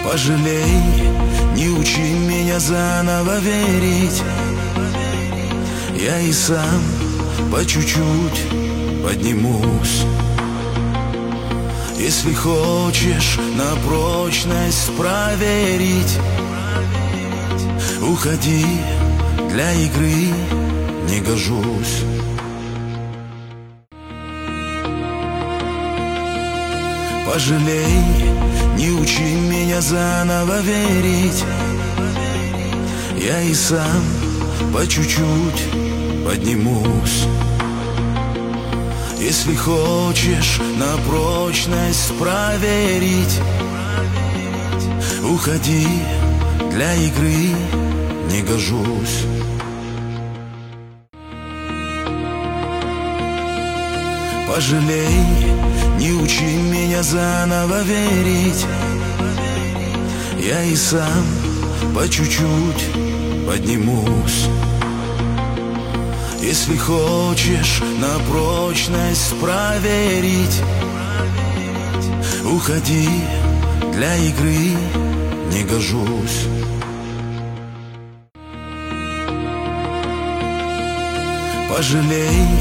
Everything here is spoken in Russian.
Пожалей, не учи меня заново верить. Я и сам по чуть-чуть поднимусь. Если хочешь на прочность проверить, уходи, для игры не гожусь. Пожалей, не учи меня заново верить. Я и сам по чуть-чуть поднимусь. Если хочешь на прочность проверить, уходи, для игры не гожусь. Пожалей, не учи меня заново верить. Я и сам по чуть-чуть поднимусь. Если хочешь на прочность проверить, уходи, для игры не гожусь. Пожалей,